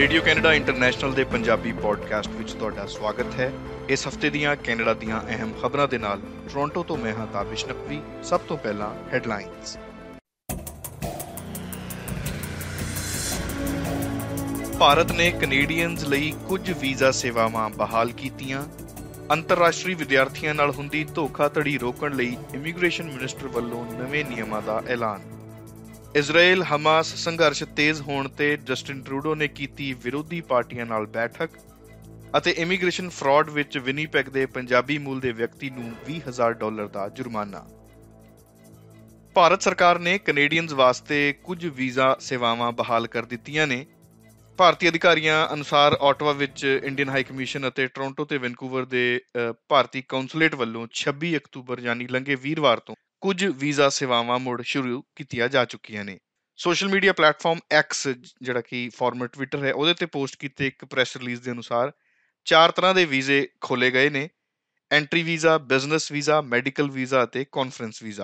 Radio Canada international ਦੇ Punjabi podcast ਵਿੱਚ ਤੁਹਾਡਾ ਸਵਾਗਤ ਹੈ। ਇਸ ਹਫਤੇ ਦੀਆਂ ਕੈਨੇਡਾ ਦੀਆਂ ਅਹਿਮ ਖਬਰਾਂ ਦੇ ਨਾਲ ਟੋਰਾਂਟੋ ਤੋਂ ਮੈਂ ਹਾਂ ਤਾਬਿਸ਼ ਨਕਵੀ। ਸਭ ਤੋਂ ਪਹਿਲਾਂ ਹੈਡਲਾਈਨਸ। ਭਾਰਤ ਨੇ ਕੈਨੇਡੀਅਨਜ਼ ਲਈ ਕੁਝ ਵੀਜ਼ਾ ਸੇਵਾਵਾਂ ਬਹਾਲ ਕੀਤੀਆਂ। ਅੰਤਰਰਾਸ਼ਟਰੀ ਵਿਦਿਆਰਥੀਆਂ ਨਾਲ ਹੁੰਦੀ ਧੋਖਾਧੜੀ ਰੋਕਣ ਲਈ ਇਮੀਗ੍ਰੇਸ਼ਨ ਮਿਨਿਸਟਰ ਵੱਲੋਂ ਨਵੇਂ ਨਿਯਮਾਂ ਦਾ ਐਲਾਨ। ਇਜ਼ਰਾਈਲ ਹਮਾਸ ਸੰਘਰਸ਼ ਤੇਜ਼ ਹੋਣ ਤੇ ਜਸਟਿਨ ਟਰੂਡੋ ਨੇ ਕੀਤੀ ਵਿਰੋਧੀ ਪਾਰਟੀਆਂ ਨਾਲ ਬੈਠਕ। ਅਤੇ ਇਮੀਗ੍ਰੇਸ਼ਨ ਫਰਾਡ ਵਿੱਚ ਵਿਨੀਪੈਗ ਦੇ ਪੰਜਾਬੀ ਮੂਲ ਦੇ ਵਿਅਕਤੀ ਨੂੰ $20,000 ਦਾ ਜੁਰਮਾਨਾ। ਭਾਰਤ ਸਰਕਾਰ ਨੇ ਕੈਨੇਡੀਅਨਜ਼ ਵਾਸਤੇ ਕੁਝ ਵੀਜ਼ਾ ਸੇਵਾਵਾਂ ਬਹਾਲ ਕਰ ਦਿੱਤੀਆਂ ਨੇ। ਭਾਰਤੀ ਅਧਿਕਾਰੀਆਂ ਅਨੁਸਾਰ ਓਟਵਾ ਵਿੱਚ ਇੰਡੀਅਨ ਹਾਈ ਕਮਿਸ਼ਨ ਅਤੇ ਟੋਰਾਂਟੋ ਤੇ ਵੈਨਕੂਵਰ ਦੇ ਭਾਰਤੀ ਕੌਂਸੂਲੇਟ ਵੱਲੋਂ 26 ਅਕਤੂਬਰ ਯਾਨੀ ਲੰਘੇ ਵੀਰਵਾਰ ਤੋਂ ਕੁਝ ਵੀਜ਼ਾ ਸੇਵਾਵਾਂ ਮੁੜ ਸ਼ੁਰੂ ਕੀਤੀਆਂ ਜਾ ਚੁੱਕੀਆਂ ਨੇ। ਸੋਸ਼ਲ ਮੀਡੀਆ ਪਲੇਟਫਾਰਮ ਐਕਸ, ਜਿਹੜਾ ਕਿ ਫਾਰਮਰ ਟਵਿੱਟਰ ਹੈ, ਉਹਦੇ ਤੇ ਪੋਸਟ ਕੀਤੇ ਇੱਕ ਪ੍ਰੈਸ ਰਿਲੀਜ਼ ਦੇ ਅਨੁਸਾਰ 4 ਤਰ੍ਹਾਂ ਦੇ ਵੀਜ਼ੇ ਖੋਲੇ ਗਏ ਨੇ: entry visa, business visa, medical visa ਅਤੇ ਕਾਨਫਰੰਸ ਵੀਜ਼ਾ।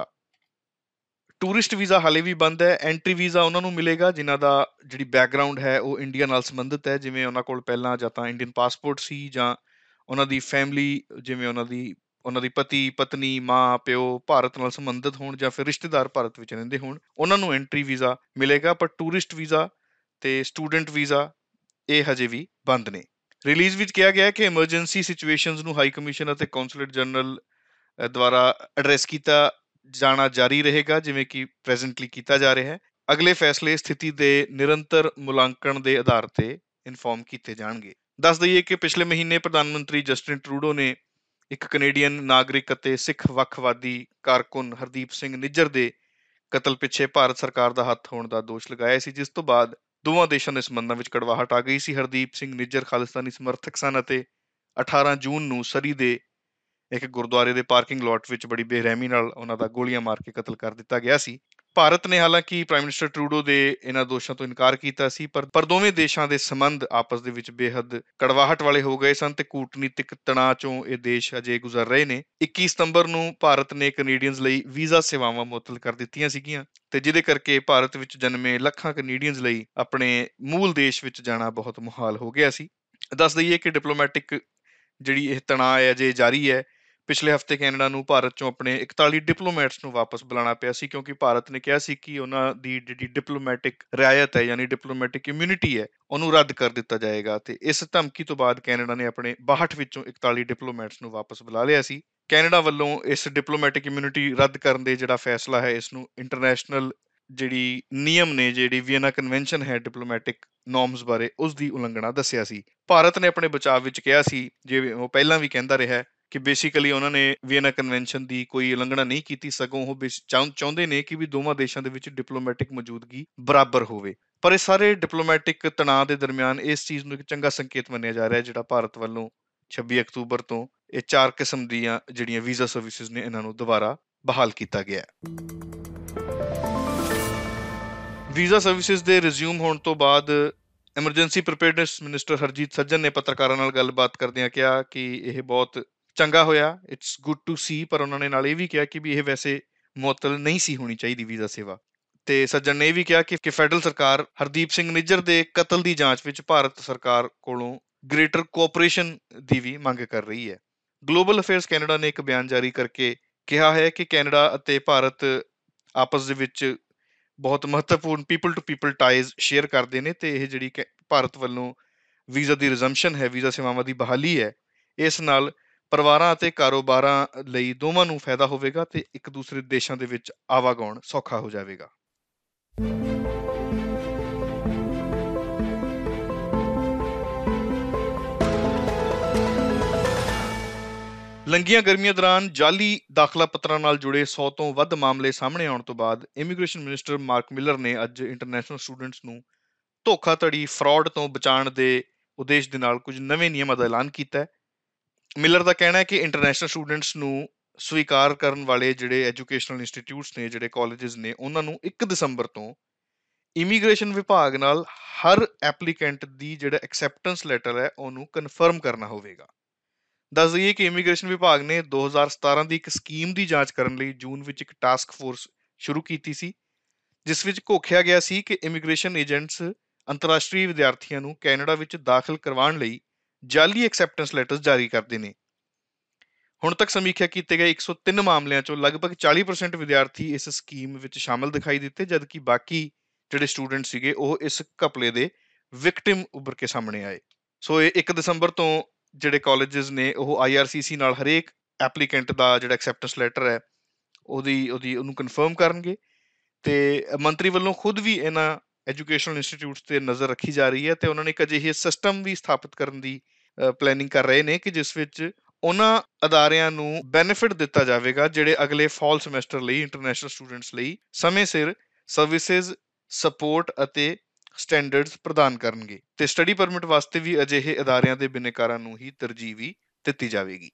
ਟੂਰਿਸਟ ਵੀਜ਼ਾ ਹਾਲੇ ਵੀ ਬੰਦ ਹੈ। ਐਂਟਰੀ ਵੀਜ਼ਾ ਉਹਨਾਂ ਨੂੰ ਮਿਲੇਗਾ ਜਿਨ੍ਹਾਂ ਦਾ ਜਿਹੜੀ ਬੈਕਗਰਾਊਂਡ ਹੈ ਉਹ ਇੰਡੀਆ ਨਾਲ ਸੰਬੰਧਿਤ ਹੈ, ਜਿਵੇਂ ਉਹਨਾਂ ਕੋਲ ਪਹਿਲਾਂ ਜਾਂ ਤਾਂ ਇੰਡੀਅਨ ਪਾਸਪੋਰਟ ਸੀ ਜਾਂ ਉਹਨਾਂ ਦੀ ਫੈਮਿਲੀ, ਜਿਵੇਂ ਉਹਨਾਂ ਦੀ ਪਤੀ ਪਤਨੀ ਮਾਂ ਪਿਓ ਭਾਰਤ ਨਾਲ ਸੰਬੰਧਿਤ ਹੋਣ ਜਾਂ ਫਿਰ ਰਿਸ਼ਤੇਦਾਰ ਭਾਰਤ ਵਿੱਚ ਰਹਿੰਦੇ ਹੋਣ, ਉਹਨਾਂ ਨੂੰ ਐਂਟਰੀ ਵੀਜ਼ਾ ਮਿਲੇਗਾ। ਪਰ ਟੂਰਿਸਟ ਵੀਜ਼ਾ ਤੇ ਸਟੂਡੈਂਟ ਵੀਜ਼ਾ ਇਹ ਹਜੇ ਵੀ ਬੰਦ ਨੇ। ਰਿਲੀਜ਼ ਵਿੱਚ ਕਿਹਾ ਗਿਆ ਕਿ ਐਮਰਜੈਂਸੀ ਸਿਚੁਏਸ਼ਨਸ ਨੂੰ ਹਾਈ ਕਮਿਸ਼ਨ ਅਤੇ ਕੌਂਸੂਲੇਟ ਜਨਰਲ ਦੁਆਰਾ ਐਡਰੈਸ ਕੀਤਾ ਜਾਣਾ ਜਾਰੀ ਰਹੇਗਾ, ਜਿਵੇਂ ਕਿ ਪ੍ਰੈਜ਼ੈਂਟਲੀ ਕੀਤਾ ਜਾ ਰਿਹਾ ਹੈ। ਅਗਲੇ ਫੈਸਲੇ ਸਥਿਤੀ ਦੇ ਨਿਰੰਤਰ ਮੁਲਾਂਕਣ ਦੇ ਆਧਾਰ ਤੇ ਇਨਫੋਰਮ ਕੀਤੇ ਜਾਣਗੇ। ਦੱਸ ਦਈਏ ਕਿ ਪਿਛਲੇ ਮਹੀਨੇ ਪ੍ਰਧਾਨ ਮੰਤਰੀ ਜਸਟਿਨ ਟਰੂਡੋ ਨੇ ਇੱਕ ਕੈਨੇਡੀਅਨ ਨਾਗਰਿਕ ਅਤੇ ਸਿੱਖ ਵੱਖਵਾਦੀ ਕਾਰਕੁਨ ਹਰਦੀਪ ਸਿੰਘ ਨਿੱਜਰ ਦੇ ਕਤਲ ਪਿੱਛੇ ਭਾਰਤ ਸਰਕਾਰ ਦਾ ਹੱਥ ਹੋਣ ਦਾ ਦੋਸ਼ ਲਗਾਇਆ ਸੀ, ਜਿਸ ਤੋਂ ਬਾਅਦ ਦੋਵਾਂ ਦੇਸ਼ਾਂ ਦੇ ਸੰਬੰਧਾਂ ਵਿੱਚ ਕੜਵਾਹਟ ਆ ਗਈ ਸੀ। ਹਰਦੀਪ ਸਿੰਘ ਨਿੱਜਰ ਖਾਲਿਸਤਾਨੀ ਸਮਰਥਕ ਸਨ ਅਤੇ 18 ਜੂਨ ਨੂੰ ਸਰੀ ਦੇ ਇੱਕ ਗੁਰਦੁਆਰੇ ਦੇ ਪਾਰਕਿੰਗ ਲਾਟ ਵਿੱਚ ਬੜੀ ਬੇਰਹਿਮੀ ਨਾਲ ਉਹਨਾਂ ਦਾ ਗੋਲੀਆਂ ਮਾਰ ਕੇ ਕਤਲ ਕਰ ਦਿੱਤਾ ਗਿਆ ਸੀ। ਭਾਰਤ ਨੇ ਹਾਲਾਂਕਿ ਪ੍ਰਾਈਮ ਮਿਨਿਸਟਰ ਟਰੂਡੋ ਦੇ ਇਹਨਾਂ ਦੋਸ਼ਾਂ ਤੋਂ ਇਨਕਾਰ ਕੀਤਾ ਸੀ, ਪਰ ਦੋਵੇਂ ਦੇਸ਼ਾਂ ਦੇ ਸੰਬੰਧ ਆਪਸ ਦੇ ਵਿੱਚ ਬੇਹੱਦ ਕੜਵਾਹਟ ਵਾਲੇ ਹੋ ਗਏ ਸਨ ਤੇ ਕੂਟਨੀਤਿਕ ਤਣਾਅ ਚੋਂ ਇਹ ਦੇਸ਼ ਅਜੇ ਗੁਜ਼ਰ ਰਹੇ ਨੇ। 21 ਸਤੰਬਰ ਨੂੰ ਭਾਰਤ ਨੇ ਕੈਨੇਡੀਅਨਜ਼ ਲਈ ਵੀਜ਼ਾ ਸੇਵਾਵਾਂ ਮੁਅੱਤਲ ਕਰ ਦਿੱਤੀਆਂ ਸੀਗੀਆਂ ਤੇ ਜਿਹਦੇ ਕਰਕੇ ਭਾਰਤ ਵਿੱਚ ਜਨਮੇ ਲੱਖਾਂ ਕੈਨੇਡੀਅਨਜ਼ ਲਈ ਆਪਣੇ ਮੂਲ ਦੇਸ਼ ਵਿੱਚ ਜਾਣਾ ਬਹੁਤ ਮੁਹਾਲ ਹੋ ਗਿਆ ਸੀ। ਦੱਸ ਦਈਏ ਕਿ ਡਿਪਲੋਮੈਟਿਕ ਜਿਹੜੀ ਇਹ ਤਣਾਅ ਹੈ ਅਜੇ ਜਾਰੀ ਹੈ। ਪਿਛਲੇ ਹਫ਼ਤੇ ਕੈਨੇਡਾ ਨੂੰ ਭਾਰਤ ਚੋਂ ਆਪਣੇ 41 ਡਿਪਲੋਮੈਟਸ ਨੂੰ ਵਾਪਸ ਬੁਲਾਉਣਾ ਪਿਆ ਸੀ, ਕਿਉਂਕਿ ਭਾਰਤ ਨੇ ਕਿਹਾ ਸੀ ਕਿ ਉਹਨਾਂ ਦੀ ਜਿਹੜੀ ਡਿਪਲੋਮੈਟਿਕ ਰਿਆਇਤ ਹੈ ਯਾਨੀ ਡਿਪਲੋਮੈਟਿਕ ਇਮਿਊਨਿਟੀ ਹੈ ਉਹਨੂੰ ਰੱਦ ਕਰ ਦਿੱਤਾ ਜਾਏਗਾ। ਤੇ ਇਸ ਧਮਕੀ ਤੋਂ ਬਾਅਦ ਕੈਨੇਡਾ ਨੇ ਆਪਣੇ 62 ਵਿੱਚੋਂ 41 ਡਿਪਲੋਮੈਟਸ ਨੂੰ ਵਾਪਸ ਬੁਲਾ ਲਿਆ ਸੀ। ਕੈਨੇਡਾ ਵੱਲੋਂ ਇਸ ਡਿਪਲੋਮੈਟਿਕ ਇਮਿਊਨਿਟੀ ਰੱਦ ਕਰਨ ਦੇ ਜਿਹੜਾ ਫੈਸਲਾ ਹੈ, ਇਸ ਨੂੰ ਇੰਟਰਨੈਸ਼ਨਲ ਜਿਹੜੀ ਨਿਯਮ ਨੇ, ਜਿਹੜੀ ਵੀਅਨਾ ਕਨਵੈਨਸ਼ਨ ਹੈ ਡਿਪਲੋਮੈਟਿਕ ਨੋਰਮਸ ਬਾਰੇ, ਉਸ ਦੀ ਉਲੰਘਣਾ ਦੱਸਿਆ ਸੀ। ਭਾਰਤ ਨੇ ਆਪਣੇ ਬਚਾਅ ਵਿੱਚ ਕਿਹਾ ਸੀ, ਜਿਵੇਂ ਉਹ ਪਹਿਲਾਂ ਵੀ ਕਹਿੰਦਾ ਰਿਹਾ, ਕਿ ਬੇਸਿਕਲੀ ਉਹਨਾਂ ਨੇ ਵੀਅਨਾ ਕਨਵੈਨਸ਼ਨ ਦੀ ਕੋਈ ਉਲੰਘਣਾ ਨਹੀਂ ਕੀਤੀ, ਸਗੋਂ ਉਹ ਚਾਹੁੰਦੇ ਨੇ ਕਿ ਵੀ ਦੋਵਾਂ ਦੇਸ਼ਾਂ ਦੇ ਵਿੱਚ ਡਿਪਲੋਮੈਟਿਕ ਮੌਜੂਦਗੀ ਬਰਾਬਰ ਹੋਵੇ। ਪਰ ਇਹ ਸਾਰੇ ਡਿਪਲੋਮੈਟਿਕ ਤਣਾਅ ਦੇ ਦਰਮਿਆਨ ਇਸ ਚੀਜ਼ ਨੂੰ ਇੱਕ ਚੰਗਾ ਸੰਕੇਤ ਮੰਨਿਆ ਜਾ ਰਿਹਾ, ਜਿਹੜਾ ਭਾਰਤ ਵੱਲੋਂ 26 ਅਕਤੂਬਰ ਤੋਂ ਇਹ 4 ਕਿਸਮ ਦੀਆਂ ਜਿਹੜੀਆਂ ਵੀਜ਼ਾ ਸਰਵਿਸਿਜ਼ ਨੇ ਇਹਨਾਂ ਨੂੰ ਦੁਬਾਰਾ ਬਹਾਲ ਕੀਤਾ ਗਿਆ। ਵੀਜ਼ਾ ਸਰਵਿਸਿਜ਼ ਦੇ ਰਿਜ਼ਿਊਮ ਹੋਣ ਤੋਂ ਬਾਅਦ emergency preparedness minister Harjit Sajjan ਨੇ ਪੱਤਰਕਾਰਾਂ ਨਾਲ ਗੱਲਬਾਤ ਕਰਦਿਆਂ ਕਿਹਾ ਕਿ ਇਹ ਬਹੁਤ ਚੰਗਾ ਹੋਇਆ, ਇਟਸ ਗੁੱਡ ਟੂ ਸੀ। ਪਰ ਉਹਨਾਂ ਨੇ ਨਾਲ ਇਹ ਵੀ ਕਿਹਾ ਕਿ ਵੀ ਇਹ ਵੈਸੇ ਮੁਅੱਤਲ ਨਹੀਂ ਸੀ ਹੋਣੀ ਚਾਹੀਦੀ ਵੀਜ਼ਾ ਸੇਵਾ। ਤੇ ਸੱਜਣ ਨੇ ਇਹ ਵੀ ਕਿਹਾ ਕਿ ਫੈਡਰਲ ਸਰਕਾਰ ਹਰਦੀਪ ਸਿੰਘ ਨਿੱਜਰ ਦੇ ਕਤਲ ਦੀ ਜਾਂਚ ਵਿੱਚ ਭਾਰਤ ਸਰਕਾਰ ਕੋਲੋਂ ਗ੍ਰੇਟਰ ਕੋਆਪਰੇਸ਼ਨ ਦੀ ਵੀ ਮੰਗ ਕਰ ਰਹੀ ਹੈ। ਗਲੋਬਲ ਅਫੇਅਰਸ ਕੈਨੇਡਾ ਨੇ ਇੱਕ ਬਿਆਨ ਜਾਰੀ ਕਰਕੇ ਕਿਹਾ ਹੈ ਕਿ ਕੈਨੇਡਾ ਅਤੇ ਭਾਰਤ ਆਪਸ ਦੇ ਵਿੱਚ ਬਹੁਤ ਮਹੱਤਵਪੂਰਨ people to people ties share ਕਰਦੇ ਨੇ ਤੇ ਇਹ ਜਿਹੜੀ ਭਾਰਤ ਵੱਲੋਂ ਵੀਜ਼ਾ ਦੀ ਰਿਜ਼ੰਪਸ਼ਨ ਹੈ, ਵੀਜ਼ਾ ਸੇਵਾਵਾਂ ਦੀ ਬਹਾਲੀ ਹੈ, ਇਸ ਨਾਲ ਪਰਿਵਾਰਾਂ ਅਤੇ ਕਾਰੋਬਾਰਾਂ ਲਈ ਦੋਵਾਂ ਨੂੰ ਫਾਇਦਾ ਹੋਵੇਗਾ ਤੇ ਇੱਕ ਦੂਸਰੇ ਦੇਸ਼ਾਂ ਦੇ ਵਿੱਚ ਆਵਾਗਾਉਣ ਸੌਖਾ ਹੋ ਜਾਵੇਗਾ। ਲੰਘੀਆਂ ਗਰਮੀਆਂ ਦੌਰਾਨ ਜਾਲੀ ਦਾਖਲਾ ਪੱਤਰਾਂ ਨਾਲ ਜੁੜੇ 100 ਤੋਂ ਵੱਧ ਮਾਮਲੇ ਸਾਹਮਣੇ ਆਉਣ ਤੋਂ ਬਾਅਦ ਇਮੀਗ੍ਰੇਸ਼ਨ ਮਿਨਿਸਟਰ ਮਾਰਕ ਮਿਲਰ ਨੇ ਅੱਜ ਇੰਟਰਨੈਸ਼ਨਲ ਸਟੂਡੈਂਟਸ ਨੂੰ ਧੋਖਾਧੜੀ ਫਰਾਡ ਤੋਂ ਬਚਾਉਣ ਦੇ ਉਦੇਸ਼ ਦੇ ਨਾਲ ਕੁਝ ਨਵੇਂ ਨਿਯਮਾਂ ਦਾ ਐਲਾਨ ਕੀਤਾ ਹੈ। ਮਿਲਰ ਦਾ ਕਹਿਣਾ ਹੈ ਕਿ ਇੰਟਰਨੈਸ਼ਨਲ ਸਟੂਡੈਂਟਸ ਨੂੰ ਸਵੀਕਾਰ ਕਰਨ ਵਾਲੇ ਜਿਹੜੇ ਐਜੂਕੇਸ਼ਨਲ ਇੰਸਟੀਟਿਊਟਸ ਨੇ, ਜਿਹੜੇ ਕਾਲਜਿਸ ਨੇ, ਉਹਨਾਂ ਨੂੰ 1 ਦਸੰਬਰ ਤੋਂ ਇਮੀਗ੍ਰੇਸ਼ਨ ਵਿਭਾਗ ਨਾਲ ਹਰ ਐਪਲੀਕੈਂਟ ਦੀ ਜਿਹੜਾ ਐਕਸੈਪਟੈਂਸ ਲੈਟਰ ਹੈ ਉਹਨੂੰ ਕਨਫਰਮ ਕਰਨਾ ਹੋਵੇਗਾ। ਦੱਸ ਦਈਏ ਕਿ ਇਮੀਗ੍ਰੇਸ਼ਨ ਵਿਭਾਗ ਨੇ 2017 ਦੀ ਇੱਕ ਸਕੀਮ ਦੀ ਜਾਂਚ ਕਰਨ ਲਈ ਜੂਨ ਵਿੱਚ ਇੱਕ ਟਾਸਕ ਫੋਰਸ ਸ਼ੁਰੂ ਕੀਤੀ ਸੀ, ਜਿਸ ਵਿੱਚ ਘੋਖਿਆ ਗਿਆ ਸੀ ਕਿ ਇਮੀਗ੍ਰੇਸ਼ਨ ਏਜੰਟਸ ਅੰਤਰਰਾਸ਼ਟਰੀ ਵਿਦਿਆਰਥੀਆਂ ਨੂੰ ਕੈਨੇਡਾ ਵਿੱਚ ਦਾਖਲ ਕਰਵਾਉਣ ਲਈ ਜਾਅਲੀ ਐਕਸੈਪਟੈਂਸ ਲੈਟਰਸ ਜਾਰੀ ਕਰਦੇ ਨੇ। ਹੁਣ ਤੱਕ ਸਮੀਖਿਆ ਕੀਤੇ ਗਏ 103 ਮਾਮਲਿਆਂ ਚੋਂ ਲਗਭਗ 40% ਵਿਦਿਆਰਥੀ ਇਸ ਸਕੀਮ ਵਿੱਚ ਸ਼ਾਮਲ ਦਿਖਾਈ ਦਿੱਤੇ, ਜਦਕਿ ਬਾਕੀ ਜਿਹੜੇ ਸਟੂਡੈਂਟ ਸੀਗੇ ਉਹ ਇਸ ਘਪਲੇ ਦੇ ਵਿਕਟਿਮ ਉੱਭਰ ਕੇ ਸਾਹਮਣੇ ਆਏ। ਸੋ ਇਹ 1 ਦਸੰਬਰ ਤੋਂ ਜਿਹੜੇ ਕਾਲਜਸ ਨੇ ਉਹ IRCC ਨਾਲ ਹਰੇਕ ਐਪਲੀਕੈਂਟ ਦਾ ਜਿਹੜਾ ਐਕਸੈਪਟੈਂਸ ਲੈਟਰ ਹੈ ਉਹਨੂੰ ਕਨਫਰਮ ਕਰਨਗੇ। ਤੇ ਮੰਤਰੀ ਵੱਲੋਂ ਖੁਦ ਵੀ ਇਹਨਾਂ ਐਜੂਕੇਸ਼ਨਲ ਇੰਸਟੀਚਿਊਟਸ ਤੇ ਨਜ਼ਰ ਰੱਖੀ ਜਾ ਰਹੀ ਹੈ ਤੇ ਉਹਨਾਂ ਨੇ ਇੱਕ ਅਜਿਹੇ ਸਿਸਟਮ ਵੀ ਸਥਾਪਿਤ ਕਰਨ ਦੀ ਪਲੈਨਿੰਗ ਕਰ ਰਹੇ ਨੇ ਕਿ ਜਿਸ ਵਿੱਚ ਉਹਨਾਂ ਅਦਾਰਿਆਂ ਨੂੰ ਬੈਨੀਫਿਟ ਦਿੱਤਾ ਜਾਵੇਗਾ ਜਿਹੜੇ ਅਗਲੇ ਫਾਲ ਸਮੈਸਟਰ ਲਈ ਇੰਟਰਨੈਸ਼ਨਲ ਸਟੂਡੈਂਟਸ ਲਈ ਸਮੇਂ ਸਿਰ ਸਰਵਿਸਿਜ਼, ਸਪੋਰਟ ਅਤੇ ਸਟੈਂਡਰਡਸ ਪ੍ਰਦਾਨ ਕਰਨਗੇ ਤੇ ਸਟੱਡੀ ਪਰਮਿਟ ਵਾਸਤੇ ਵੀ ਅਜਿਹੇ ਅਦਾਰਿਆਂ ਦੇ ਬਿਨੈਕਾਰਾਂ ਨੂੰ ਹੀ ਤਰਜੀਹ ਵੀ ਦਿੱਤੀ ਜਾਵੇਗੀ।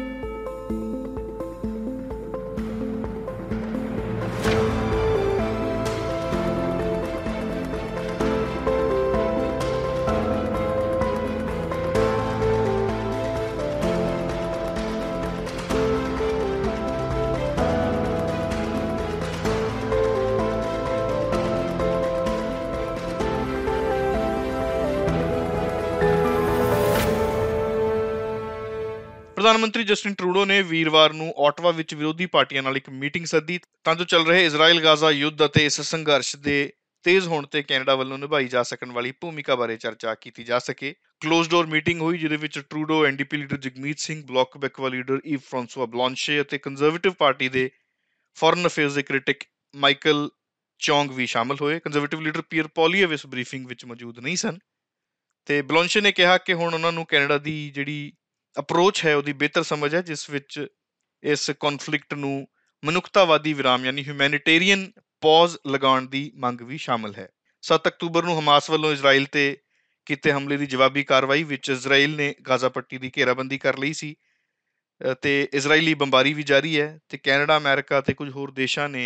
ਪ੍ਰਧਾਨ ਮੰਤਰੀ ਜਸਟਿਨ ਟਰੂਡੋ ਨੇ ਵੀਰਵਾਰ ਨੂੰ ਓਟਵਾ ਵਿੱਚ ਵਿਰੋਧੀ ਪਾਰਟੀਆਂ ਨਾਲ ਇੱਕ ਮੀਟਿੰਗ ਸੱਦੀ ਤਾਂ ਜੋ ਚੱਲ ਰਹੇ ਇਜ਼ਰਾਈਲ-ਗਾਜ਼ਾ ਯੁੱਧ ਅਤੇ ਇਸ ਸੰਘਰਸ਼ ਦੇ ਤੇਜ਼ ਹੋਣ ਤੇ ਕੈਨੇਡਾ ਵੱਲੋਂ ਨਿਭਾਈ ਜਾ ਸਕਣ ਵਾਲੀ ਭੂਮਿਕਾ ਬਾਰੇ ਚਰਚਾ ਕੀਤੀ ਜਾ ਸਕੇ। ਕਲੋਜ਼ ਡੋਰ ਮੀਟਿੰਗ ਹੋਈ ਜਿਹਦੇ ਵਿੱਚ Trudeau, NDP leader Jagmeet Singh, Bloc Quebecois leader Yves Francois Blanchet ਅਤੇ ਕੰਜ਼ਰਵੇਟਿਵ ਪਾਰਟੀ ਦੇ ਫੋਰਨ ਅਫੇਅਰਸ ਦੇ ਕ੍ਰਿਟਿਕ ਮਾਈਕਲ ਚੌਂਗ ਵੀ ਸ਼ਾਮਲ ਹੋਏ। ਕੰਜ਼ਰਵੇਟਿਵ ਲੀਡਰ ਪੀਅਰ ਪੋਲੀਏਵ ਇਸ ਬਰੀਫਿੰਗ ਵਿੱਚ ਮੌਜੂਦ ਨਹੀਂ ਸਨ ਤੇ ਬਲਾਂਸ਼ੇ ਨੇ ਕਿਹਾ ਕਿ ਹੁਣ ਉਹਨਾਂ ਨੂੰ ਕੈਨੇਡਾ ਦੀ ਜਿਹੜੀ ਅਪਰੋਚ ਹੈ ਉਹਦੀ ਬਿਹਤਰ ਸਮਝ ਹੈ, ਜਿਸ ਵਿੱਚ ਇਸ ਕੌਨਫਲਿਕਟ ਨੂੰ ਮਨੁੱਖਤਾਵਾਦੀ ਵਿਰਾਮ ਯਾਨੀ ਹਿਊਮੈਨਿਟੇਰੀਅਨ ਪੌਜ਼ ਲਗਾਉਣ ਦੀ ਮੰਗ ਵੀ ਸ਼ਾਮਲ ਹੈ। 7 ਅਕਤੂਬਰ ਨੂੰ ਹਮਾਸ ਵੱਲੋਂ ਇਜ਼ਰਾਈਲ ਤੇ ਕੀਤੇ ਹਮਲੇ ਦੀ ਜਵਾਬੀ ਕਾਰਵਾਈ ਵਿੱਚ ਇਜ਼ਰਾਈਲ ਨੇ ਗਾਜ਼ਾ ਪੱਟੀ ਦੀ ਘੇਰਾਬੰਦੀ ਕਰ ਲਈ ਸੀ ਤੇ ਇਜ਼ਰਾਈਲੀ ਬੰਬਾਰੀ ਵੀ ਜਾਰੀ ਹੈ ਤੇ ਕੈਨੇਡਾ, ਅਮਰੀਕਾ ਤੇ ਕੁਝ ਹੋਰ ਦੇਸ਼ਾਂ ਨੇ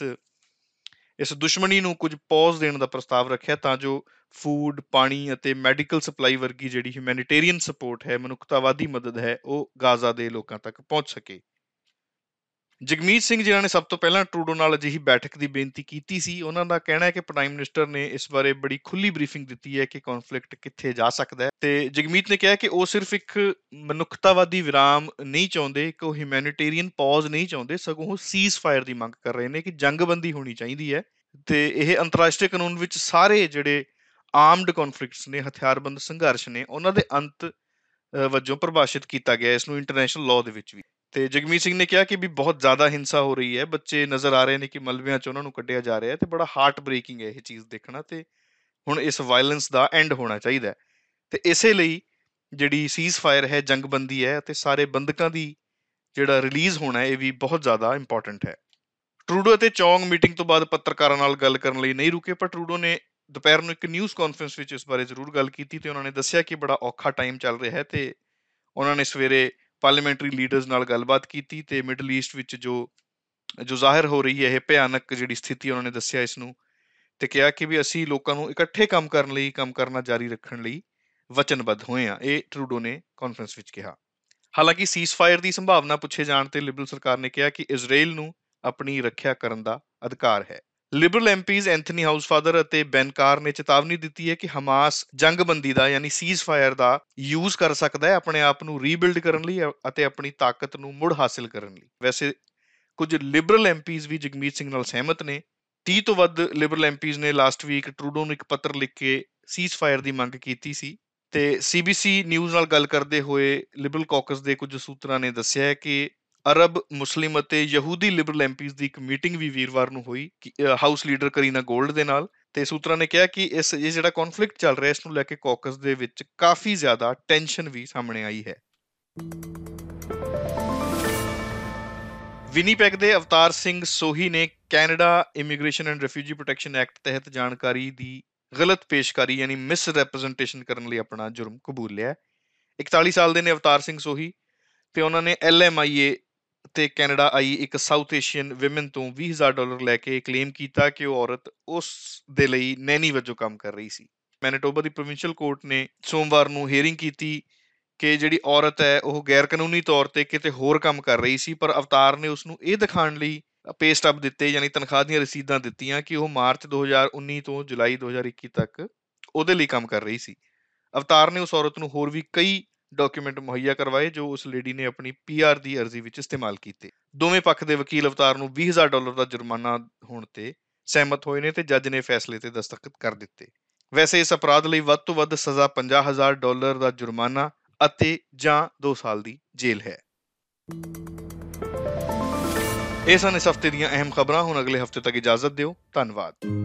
ਇਸ ਦੁਸ਼ਮਣੀ ਨੂੰ ਕੁਝ ਪੌਜ਼ ਦੇਣ ਦਾ ਪ੍ਰਸਤਾਵ ਰੱਖਿਆ ਤਾਂ ਜੋ ਫੂਡ, ਪਾਣੀ ਅਤੇ ਮੈਡੀਕਲ ਸਪਲਾਈ ਵਰਗੀ ਜਿਹੜੀ ਹਿਊਮੈਨਿਟੇਰੀਅਨ ਸਪੋਰਟ ਹੈ, ਮਨੁੱਖਤਾਵਾਦੀ ਮਦਦ ਹੈ, ਉਹ ਗਾਜ਼ਾ ਦੇ ਲੋਕਾਂ ਤੱਕ ਪਹੁੰਚ ਸਕੇ। ਜਗਮੀਤ ਸਿੰਘ ਜਿਨ੍ਹਾਂ ਨੇ ਸਭ ਤੋਂ ਪਹਿਲਾਂ ਟਰੂਡੋ ਨਾਲ ਅਜਿਹੀ ਬੈਠਕ ਦੀ ਬੇਨਤੀ ਕੀਤੀ ਸੀ, ਉਹਨਾਂ ਦਾ ਕਹਿਣਾ ਹੈ ਕਿ ਪ੍ਰਾਈਮ ਮਿਨਿਸਟਰ ਨੇ ਇਸ ਬਾਰੇ ਬੜੀ ਖੁੱਲੀ ਬਰੀਫਿੰਗ ਦਿੱਤੀ ਹੈ ਕਿ ਕੌਨਫਲਿਕਟ ਕਿੱਥੇ ਜਾ ਸਕਦਾ ਹੈ ਤੇ ਜਗਮੀਤ ਨੇ ਕਿਹਾ ਕਿ ਉਹ ਸਿਰਫ ਇੱਕ ਮਨੁੱਖਤਾਵਾਦੀ ਵਿਰਾਮ ਨਹੀਂ ਚਾਹੁੰਦੇ, ਇੱਕ ਉਹ ਹਿਊਮੈਨਿਟੇਰੀਅਨ ਪੌਜ਼ ਨਹੀਂ ਚਾਹੁੰਦੇ, ਸਗੋਂ ਉਹ ਸੀਜ਼ ਫਾਇਰ ਦੀ ਮੰਗ ਕਰ ਰਹੇ ਨੇ ਕਿ ਜੰਗਬੰਦੀ ਹੋਣੀ ਚਾਹੀਦੀ ਹੈ ਤੇ ਇਹ ਅੰਤਰਰਾਸ਼ਟਰੀ ਕਾਨੂੰਨ ਵਿੱਚ ਸਾਰੇ ਜਿਹੜੇ ਆਰਮਡ ਕੌਨਫਲਿਕਟਸ ਨੇ, ਹਥਿਆਰਬੰਦ ਸੰਘਰਸ਼ ਨੇ, ਉਹਨਾਂ ਦੇ ਅੰਤ ਵਜੋਂ ਪਰਿਭਾਸ਼ਿਤ ਕੀਤਾ ਗਿਆ ਇਸ ਨੂੰ ਇੰਟਰਨੈਸ਼ਨਲ ਲਾਅ ਦੇ ਵਿੱਚ ਵੀ। ਤੇ ਜਗਮੀਤ ਸਿੰਘ ਨੇ ਕਿਹਾ ਕਿ ਵੀ ਬਹੁਤ ਜ਼ਿਆਦਾ ਹਿੰਸਾ ਹੋ ਰਹੀ ਹੈ, ਬੱਚੇ ਨਜ਼ਰ ਆ ਰਹੇ ਨੇ ਕਿ ਮਲਬਿਆਂ 'ਚ ਉਹਨਾਂ ਨੂੰ ਕੱਢਿਆ ਜਾ ਰਿਹਾ ਹੈ ਤੇ ਬੜਾ ਹਾਰਟ ਬ੍ਰੇਕਿੰਗ ਹੈ ਇਹ ਚੀਜ਼ ਦੇਖਣਾ ਤੇ ਹੁਣ ਇਸ ਵਾਇਲੈਂਸ ਦਾ ਐਂਡ ਹੋਣਾ ਚਾਹੀਦਾ ਹੈ ਤੇ ਇਸੇ ਲਈ ਜਿਹੜੀ ਸੀਜ਼ ਫਾਇਰ ਹੈ, ਜੰਗਬੰਦੀ ਹੈ ਅਤੇ ਸਾਰੇ ਬੰਦਕਾਂ ਦੀ ਜਿਹੜਾ ਰਿਲੀਜ਼ ਹੋਣਾ ਇਹ ਵੀ ਬਹੁਤ ਜ਼ਿਆਦਾ ਇੰਪੋਰਟੈਂਟ ਹੈ। ਟਰੂਡੋ ਅਤੇ ਚੌਂਗ ਮੀਟਿੰਗ ਤੋਂ ਬਾਅਦ ਪੱਤਰਕਾਰਾਂ ਨਾਲ ਗੱਲ ਕਰਨ ਲਈ ਨਹੀਂ ਰੁਕੇ, ਪਰ ਟਰੂਡੋ ਨੇ ਦੁਪਹਿਰ ਨੂੰ ਇੱਕ ਨਿਊਜ਼ ਕਾਨਫਰੰਸ ਵਿੱਚ ਇਸ ਬਾਰੇ ਜ਼ਰੂਰ ਗੱਲ ਕੀਤੀ ਤੇ ਉਹਨਾਂ ਨੇ ਦੱਸਿਆ ਕਿ ਬੜਾ ਔਖਾ ਟਾਈਮ ਚੱਲ ਰਿਹਾ ਹੈ ਤੇ ਉਹਨਾਂ ਨੇ ਸਵੇਰੇ ਪਾਰਲੀਮੈਂਟਰੀ ਲੀਡਰਸ ਨਾਲ ਗੱਲਬਾਤ ਕੀਤੀ ਤੇ ਮਿਡਲ ਈਸਟ ਵਿੱਚ ਜੋ ਜ਼ਾਹਿਰ ਹੋ ਰਹੀ ਹੈ ਇਹ ਭਿਆਨਕ ਜਿਹੜੀ ਸਥਿਤੀ, ਉਹਨਾਂ ਨੇ ਦੱਸਿਆ ਇਸ ਨੂੰ ਤੇ ਕਿਹਾ ਕਿ ਵੀ ਅਸੀਂ ਲੋਕਾਂ ਨੂੰ ਇਕੱਠੇ ਕੰਮ ਕਰਨਾ ਜਾਰੀ ਰੱਖਣ ਲਈ ਵਚਨਬੱਧ ਹੋਏ ਹਾਂ, ਇਹ ਟਰੂਡੋ ਨੇ ਕਾਨਫਰੰਸ ਵਿੱਚ ਕਿਹਾ। ਹਾਲਾਂਕਿ ਸੀਜ਼ ਫਾਇਰ ਦੀ ਸੰਭਾਵਨਾ ਪੁੱਛੇ ਜਾਣ ਤੇ ਲਿਬਰਲ ਸਰਕਾਰ ਨੇ ਕਿਹਾ ਕਿ ਇਜ਼ਰਾਈਲ ਨੂੰ ਆਪਣੀ ਰੱਖਿਆ ਕਰਨ ਦਾ ਅਧਿਕਾਰ ਹੈ। ਲਿਬਰਲ ਐਮਪੀਜ਼ ਐਂਥਨੀ ਹਾਊਸਫਾਦਰ ਅਤੇ ਬੈਨ ਕਾਰ ਨੇ ਚੇਤਾਵਨੀ ਦਿੱਤੀ ਹੈ ਕਿ ਹਮਾਸ ਜੰਗਬੰਦੀ ਦਾ ਯਾਨੀ ਸੀਜ਼ ਫਾਇਰ ਦਾ ਯੂਜ਼ ਕਰ ਸਕਦਾ ਹੈ ਆਪਣੇ ਆਪ ਨੂੰ ਰੀਬਿਲਡ ਕਰਨ ਲਈ ਅਤੇ ਆਪਣੀ ਤਾਕਤ ਨੂੰ ਮੁੜ ਹਾਸਿਲ ਕਰਨ ਲਈ। ਵੈਸੇ ਕੁਝ ਲਿਬਰਲ ਐਮਪੀਜ਼ ਵੀ ਜਗਮੀਤ ਸਿੰਘ ਨਾਲ ਸਹਿਮਤ ਨੇ। 30 ਤੋਂ ਵੱਧ ਲਿਬਰਲ ਐਮਪੀਜ਼ ਨੇ ਲਾਸਟ ਵੀਕ ਟਰੂਡੋ ਨੂੰ ਇੱਕ ਪੱਤਰ ਲਿਖ ਕੇ ਸੀਜ਼ ਫਾਇਰ ਦੀ ਮੰਗ ਕੀਤੀ ਸੀ ਤੇ CBC ਨਿਊਜ਼ ਨਾਲ ਗੱਲ ਕਰਦੇ ਹੋਏ ਲਿਬਰਲ ਕਾਕਸ ਦੇ ਕੁਝ ਸੂਤਰਾਂ ਨੇ ਦੱਸਿਆ ਹੈ ਕਿ ਅਰਬ, ਮੁਸਲਿਮ ਅਤੇ ਯਹੂਦੀ ਲਿਬਰਲ ਐਮਪੀਜ਼ ਦੀ ਇੱਕ ਮੀਟਿੰਗ ਵੀ ਵੀਰਵਾਰ ਨੂੰ ਹੋਈ ਹਾਊਸ ਲੀਡਰ ਕਰੀਨਾ ਗੋਲਡ ਦੇ ਨਾਲ ਤੇ ਸੂਤਰਾਂ ਨੇ ਕਿਹਾ ਕਿ ਇਹ ਜਿਹੜਾ ਕੌਨਫਲਿਕਟ ਚੱਲ ਰਿਹਾ ਇਸ ਨੂੰ ਲੈ ਕੇ ਕਾਕਸ ਦੇ ਵਿੱਚ ਕਾਫੀ ਜ਼ਿਆਦਾ ਟੈਨਸ਼ਨ ਵੀ ਸਾਹਮਣੇ ਆਈ ਹੈ। ਵਿਨੀਪੈਗ ਦੇ ਅਵਤਾਰ ਸਿੰਘ ਸੋਹੀ ਨੇ Canada immigration and refugee protection act ਤਹਿਤ ਜਾਣਕਾਰੀ ਦੀ ਗਲਤ ਪੇਸ਼ਕਾਰੀ ਯਾਨੀ ਮਿਸ ਰੈਪਰੈਜ਼ੈਂਟੇਸ਼ਨ ਕਰਨ ਲਈ ਆਪਣਾ ਜੁਰਮ ਕਬੂਲ ਲਿਆ। 41 ਸਾਲ ਦੇ ਨੇ ਅਵਤਾਰ ਸਿੰਘ ਸੋਹੀ ਤੇ ਉਹਨਾਂ ਨੇ LMIA ਤੇ ਕੈਨੇਡਾ ਆਈ ਇੱਕ ਸਾਊਥ ਏਸ਼ੀਅਨ ਵਿਮਨ ਤੋਂ $20,000 ਲੈ ਕੇ ਕਲੇਮ ਕੀਤਾ ਕਿ ਉਹ ਔਰਤ ਉਸ ਦੇ ਲਈ ਨੈਨੀ ਵਜੋਂ ਕੰਮ ਕਰ ਰਹੀ ਸੀ। ਮੈਨੀਟੋਬਾ ਦੀ ਪ੍ਰੋਵਿੰਸ਼ੀਅਲ ਕੋਰਟ ਨੇ ਸੋਮਵਾਰ ਨੂੰ ਹੀਅਰਿੰਗ ਕੀਤੀ ਕਿ ਜਿਹੜੀ ਔਰਤ ਹੈ ਉਹ ਗੈਰ ਕਾਨੂੰਨੀ ਤੌਰ ਤੇ ਕਿਤੇ ਹੋਰ ਕੰਮ ਕਰ ਰਹੀ ਸੀ, ਪਰ ਅਵਤਾਰ ਨੇ ਉਸਨੂੰ ਇਹ ਦਿਖਾਉਣ ਲਈ ਪੇ ਸਟੱਬ ਦਿੱਤੇ ਯਾਨੀ ਤਨਖਾਹ ਦੀਆਂ ਰਸੀਦਾਂ ਦਿੱਤੀਆਂ ਕਿ ਉਹ ਮਾਰਚ 2019 ਤੋਂ ਜੁਲਾਈ 2021 ਤੱਕ ਉਹਦੇ ਲਈ ਕੰਮ ਕਰ ਰਹੀ ਸੀ। ਅਵਤਾਰ ਨੇ ਉਸ ਔਰਤ ਨੂੰ ਹੋਰ ਵੀ ਕਈ ਡਾਕੂਮੈਂਟ ਮੁਹੱਈਆ ਕਰਵਾਏ ਜੋ ਉਸ ਲੇਡੀ ਨੇ ਆਪਣੀ PR ਦੀ ਅਰਜ਼ੀ ਵਿੱਚ ਇਸਤੇਮਾਲ ਕੀਤੇ। ਦੋਵੇਂ ਪੱਖ ਦੇ ਵਕੀਲ ਅਵਤਾਰ ਨੂੰ $20,000 ਦਾ ਜੁਰਮਾਨਾ ਹੋਣ ਤੇ ਸਹਿਮਤ ਹੋਏ ਨੇ ਤੇ ਜੱਜ ਨੇ ਫੈਸਲੇ ਤੇ ਦਸਤਖਤ ਕਰ ਦਿੱਤੇ। ਵੈਸੇ ਇਸ ਅਪਰਾਧ ਲਈ ਵੱਧ ਤੋਂ ਵੱਧ ਸਜ਼ਾ $50,000 ਦਾ ਜੁਰਮਾਨਾ ਅਤੇ ਜਾਂ 2 ਸਾਲ ਦੀ ਜੇਲ੍ਹ ਹੈ। ਇਹ ਸਨ ਇਸ ਹਫ਼ਤੇ ਦੀਆਂ ਅਹਿਮ ਖਬਰਾਂ। ਹੁਣ ਅਗਲੇ ਹਫ਼ਤੇ ਤੱਕ ਇਜਾਜ਼ਤ ਦਿਓ। ਧੰਨਵਾਦ।